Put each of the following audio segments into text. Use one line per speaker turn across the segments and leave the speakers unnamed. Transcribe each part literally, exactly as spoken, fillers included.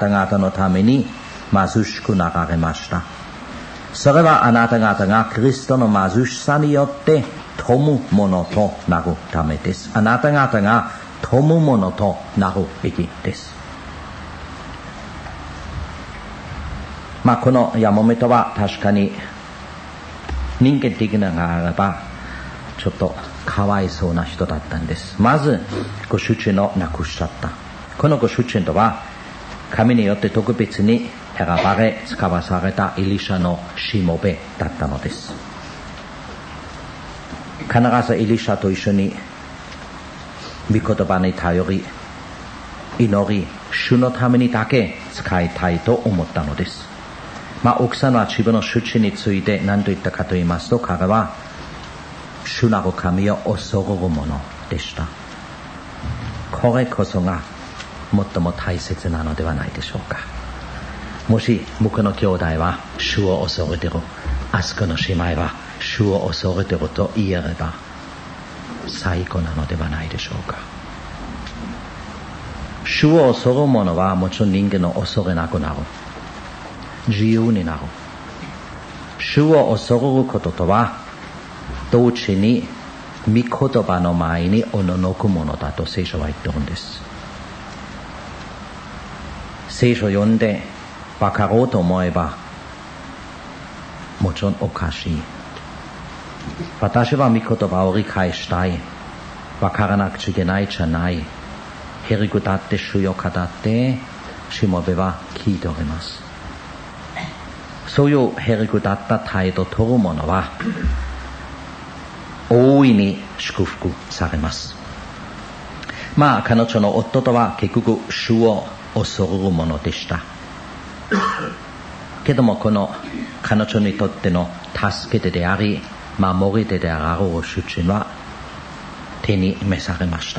た方のために貧しくなられました。それはあなた方がキリストの貧しさによって富むものとなるためです。あなた方が富むものとなるべきです。まあこのヤモメとは確かに人間的なのがあればちょっとかわいそうな人だったんです。まずご主人を亡くしちゃった。このご主人とは神によって特別に選ばれ使わされたエリシャのしもべだったのです。必ずエリシャと一緒に御言葉に頼り祈り主のためにだけ使いたいと思ったのです。まあ奥さんは自分の主人について何と言ったかと言いますと、彼は主なる神を恐るものでした。これこそが最も大切なのではないでしょうか。もし向こうの兄弟は主を恐れている、あそこの姉妹は主を恐れていると言えれば最高なのではないでしょうか。主を恐る者はもちろん人間の恐れなくなる、自由になる。主を恐ることとは同時に御言葉の前におののくものだと聖書は言ってるんです。聖書を読んで分かろうと思えばもちろんおかしい。私は御言葉を理解したい、分からなくちゃいけないじゃない。へりくだって主を語ってしもべは聞いております。そういうへりくだった態度を取る者は大いに祝福されます。まあ彼女の夫とは結局主を恐る者でしたけども、この彼女にとっての助け手であり守り手である主人は手に召されました。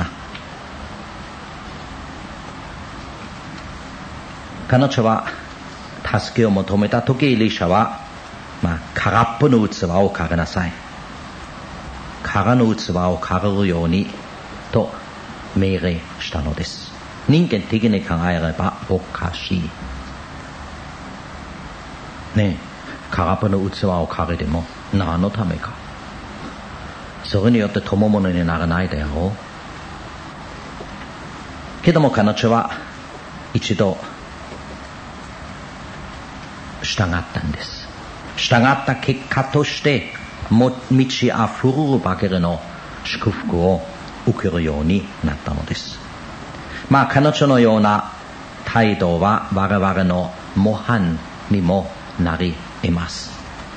彼女は助けを求めた時、エリシャは、まあ、空っぽの器を借りなさい、空の器を借りるようにと命令したのです。人間的に考えればおかしいね。空っぽの器を借りても何のためか。それによって友物にならないであろう。けども彼女は一度従ったんです。従った結果として満ち溢るばかりの祝福を受けるようになったのです。まあ彼女のような態度は我々の模範にもなり得ます。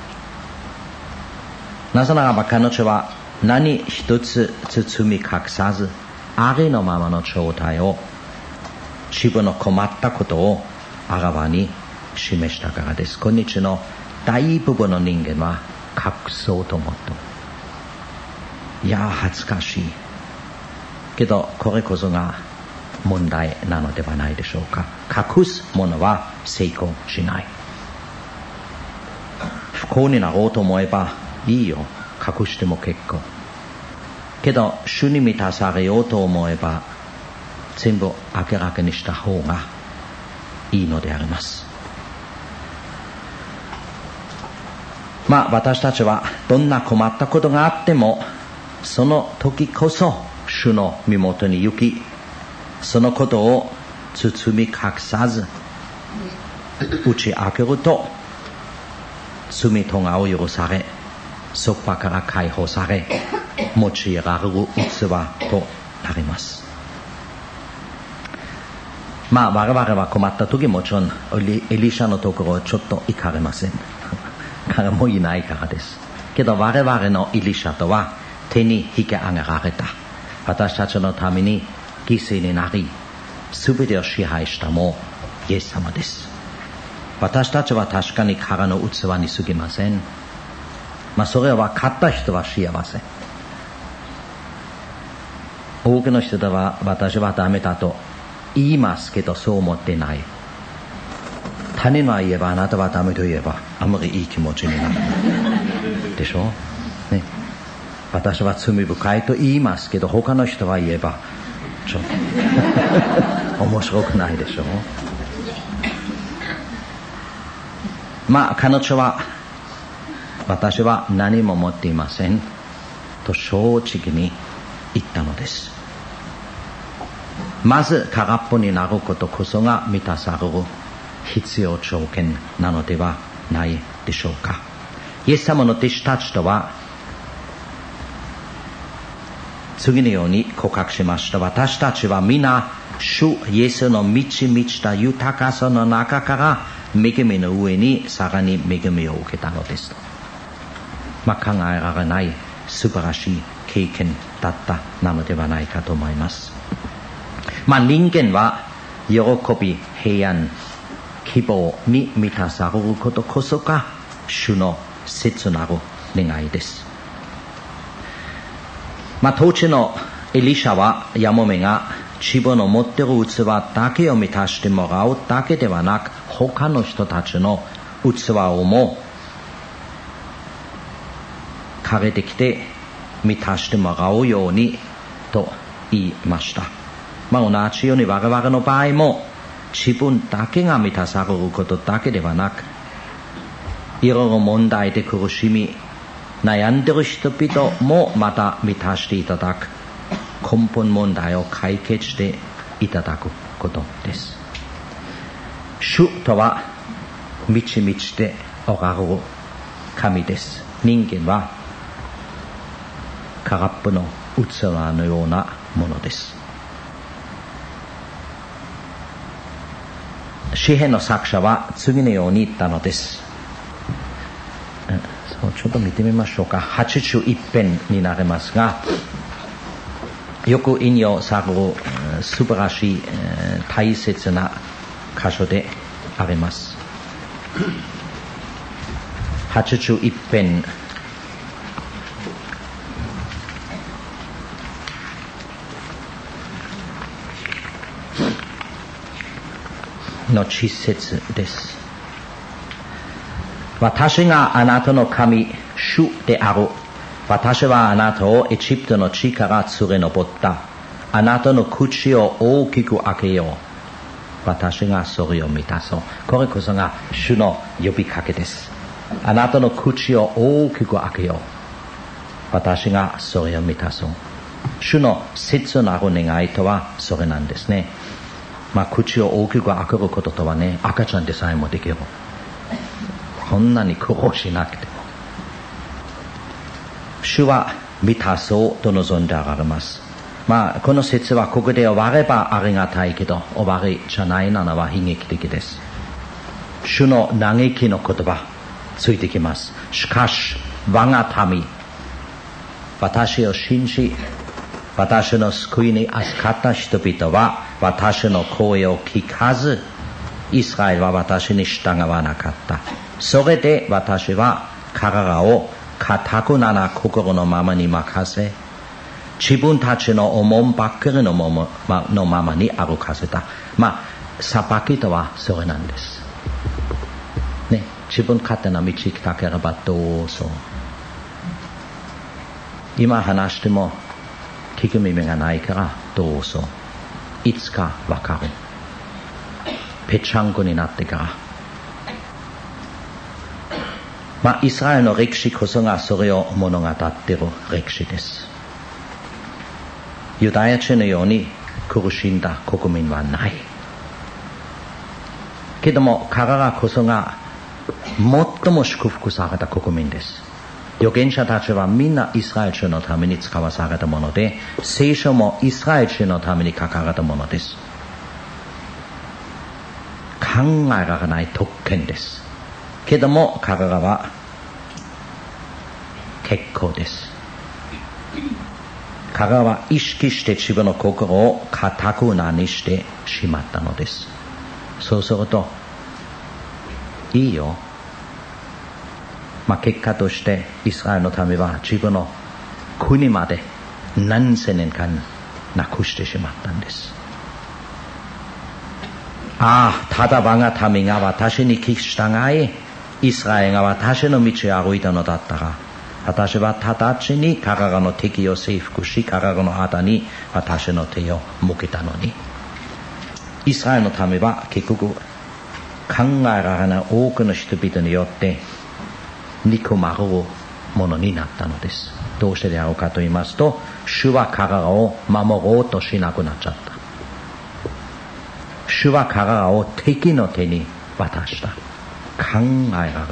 なぜならば彼女は何一つ包み隠さずありのままの状態を、自分の困ったことをあらわに示したからです。今日の大部分の人間は隠そうと思って、いや恥ずかしいけどこれこそが問題なのではないでしょうか。隠すものは成功しない。不幸になろうと思えばいいよ、隠しても結構。けど主に満たされようと思えば全部明らかにした方がいいのであります。まあ私たちはどんな困ったことがあってもその時こそ主の身元に行き、そのことを包み隠さず打ち明けると罪とがを許され、そこから解放され用いられる器となります。まあ我々は困った時もちろんエリシャのところをちょっと行かれません。彼もいないからです。けど我々のエリシャとは手に引き上げられた、私たちのために犠牲になり全てを支配したもイエス様です。私たちは確かに彼の器に過ぎません。まあそれは分かった人は幸せ。多くの人では私はダメだと言いますけどそう思ってない。他人は言えばあなたはダメと言えばあまりいい気持ちにならないでしょ、ね、私は罪深いと言いますけど他の人は言えばちょっと面白くないでしょ。 まあ彼女は私は何も持っていませんと正直に言ったのです。まず空っぽになることこそが満たされる必要条件なのではないでしょうか。イエス様の弟子たちとは次のように告白しました。私たちは皆主イエスの満ち満ちた豊かさの中から恵みの上にさらに恵みを受けたのですと。まあ、考えられない素晴らしい経験だったなのではないかと思います。まあ、人間は喜び、平安、希望に満たされることこそが主の切なる願いです。まあ、当時のエリシャはヤモメが自分の持っている器だけを満たしてもらうだけではなく、他の人たちの器をもかけてきて満たしてもらうようにと言いました。まあ、同じように我々の場合も自分だけが満たされることだけではなく、いろいろ問題で苦しみ悩んでいる人々もまた満たしていただく根本問題を解決していただくことです。主とは満ち満ちておられる神です。人間は空っぽの器のようなものです。詩編の作者は次のように言ったのです。ちょっと見てみましょうか。はちじゅういち編になりますが、よく引用される素晴らしい大切な箇所であります。はちじゅういち編の一節です。私があなたの神、主である。私はあなたをエジプトの地から連れ上った。あなたの口を大きく開けよう。私がそれを満たそう。これこそが主の呼びかけです。あなたの口を大きく開けよう。私がそれを満たそう。主の切なる願いとはそれなんですね。まあ、口を大きく開けることとはね、赤ちゃんでさえもできる。こんなに苦労しなくても。主は満たそうと望んでおられます。まあ、この説はここで終わればありがたいけど、終わりじゃないなのは悲劇的です。主の嘆きの言葉、ついてきます。しかし、我が民、私を信じ、私の救いに預かった人々は、私の声を聞かず、イスラエルは私に従わなかった。それで私は彼らを堅くなな心のままに任せ、自分たちの思いばっかりのまま、のままに歩かせた。まあ、裁きとはそれなんです。ね、自分勝手な道行きたければどうぞ。今話しても聞く耳がないからどうぞ。いつかわかる。ぺちゃんこになってから。まあ、イスラエルの歴史こそがそれを物語っている歴史です。ユダヤ人のように苦しんだ国民はない。けども彼らこそが最も祝福された国民です。預言者たちはみんなイスラエル人のために使わされたもので、聖書もイスラエル人のために書かれたものです。考えられない特権です。けども彼らは結構です。彼らは意識して自分の心を堅くなにしてしまったのです。そうするといいよ。まあ、結果としてイスラエルの民は自分の国まで何千年間なくしてしまったんです。ああ、ただ我が民が私に聞き従い、イスラエルが私の道を歩いたのだったら、私は直ちに彼らの敵を征服し、彼らの旗に私の手を向けたのに。イスラエルの民は結局考えられない多くの人々によって憎まれるものになったのです。どうしてであろうかと言いますと、主は彼らを守ろうとしなくなっちゃった。主は彼らを敵の手に渡した。考えられない。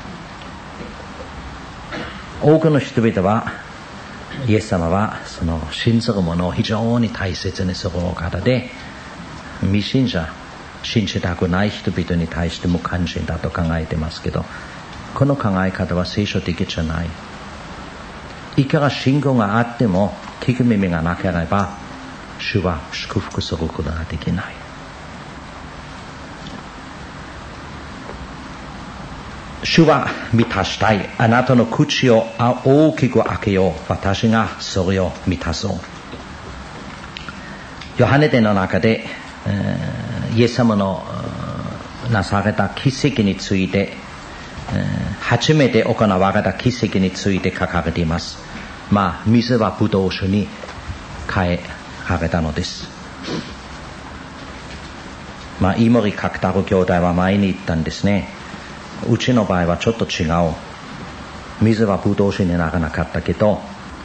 多くの人々は、イエス様はその信ずる者を非常に大切にするお方で、未信者、信じたくない人々に対して無関心だと考えてますけど、この考え方は聖書的じゃない。いくら信仰があっても聞く耳がなければ主は祝福することができない。主は満たしたい。あなたの口を大きく開けよう。私がそれを満たそう。ヨハネ伝の中で、えー、イエス様のなされた奇跡について、えー、初めて行われた奇跡について書かれています。まあ、水はブドウ酒に変えられたのです。まあ、飯森角太郎兄弟は前に言ったんですね。うちの場合はちょっと違う。水はブドウ酒にならなかったけど、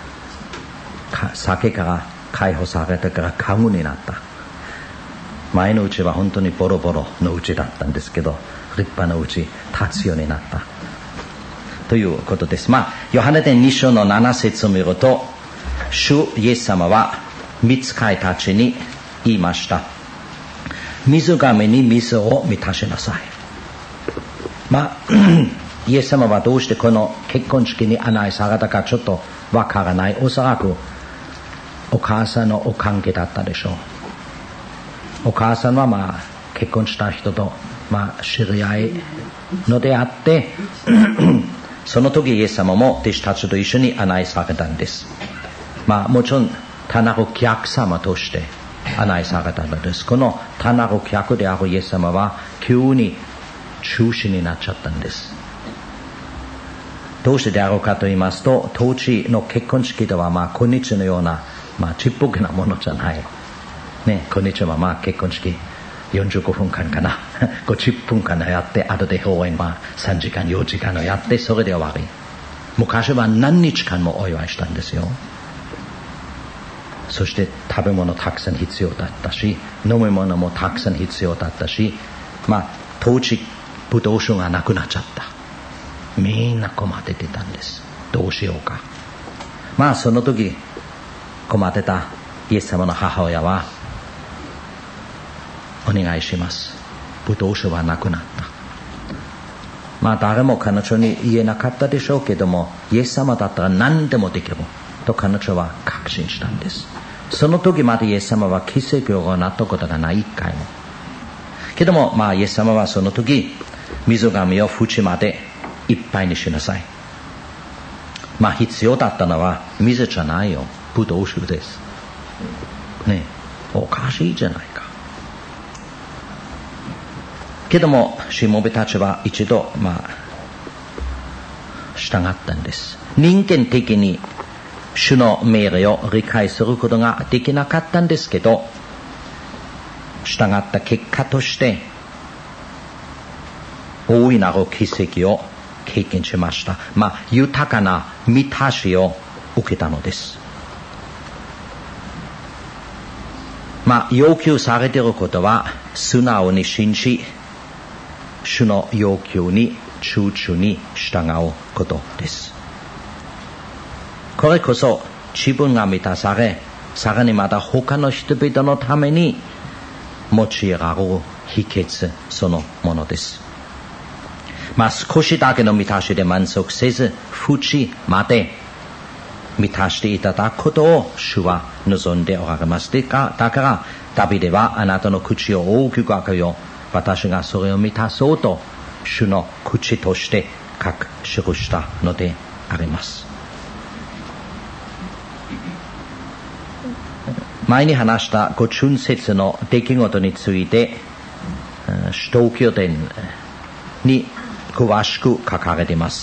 酒から解放されてからカムになった。前のうちは本当にボロボロのうちだったんですけど、立派なうち立つようになったということです。まあ、ヨハネ伝に章のなな節を見ると、主イエス様は御使いたちに言いました。水がめに水を満たしなさい。まあ、イエス様はどうしてこの結婚式に案内されたかちょっとわからない。おそらくお母さんのお関係だったでしょう。お母さんはまあ結婚した人とまあ知り合いのであってその時イエス様も弟子たちと一緒に案内されたんです。まあもちろん単なる客様として案内されたのです。この単なる客であるイエス様は急に中止になっちゃったんです。どうしてであろうかと言いますと、当時の結婚式ではまあ今日のようなまあちっぽけなものじゃないね。今日はまあ結婚式よんじゅうごふんかんかなごじゅっぷんかんやって、後で講演はさんじかんよじかんをやって、それで終わり。昔は何日間もお祝いしたんですよ。そして食べ物たくさん必要だったし、飲み物もたくさん必要だったし、まあ当時ブドウ酒がなくなっちゃった。みんな困っててたんです。どうしようか。まあその時困ってたイエス様の母親は、お願いします。ブドウ酒はなくなった。まあ誰も彼女に言えなかったでしょうけども、イエス様だったら何でもできると彼女は確信したんです。その時までイエス様は奇跡を行ったことがない、一回も。けどもまあイエス様はその時、水がめを縁までいっぱいにしなさい。まあ必要だったのは水じゃないよ、ブドウ酒です。ね、おかしいじゃないか。けどもしもべたちは一度まあ従ったんです。人間的に主の命令を理解することができなかったんですけど、従った結果として大いなる奇跡を経験しました。まあ豊かな満たしを受けたのです。まあ要求されていることは素直に信じ、主の要求に忠実に従うことです。これこそ自分が満たされ、さらにまた他の人々のために用いられる秘訣そのものです。まあ少しだけの満たしで満足せず、縁まで満たしていただくことを主は望んでおられます。だからダビデは、あなたの口を大きく開けよう、私がそれを満たそうと主の口として書き記したのであります。前に話したご春節の出来事について、使徒行伝に詳しく書かれています。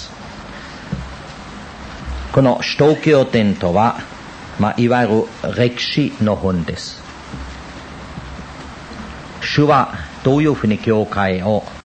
この使徒行伝とは、まあ、いわゆる歴史の本です。主はどういうふうに教会を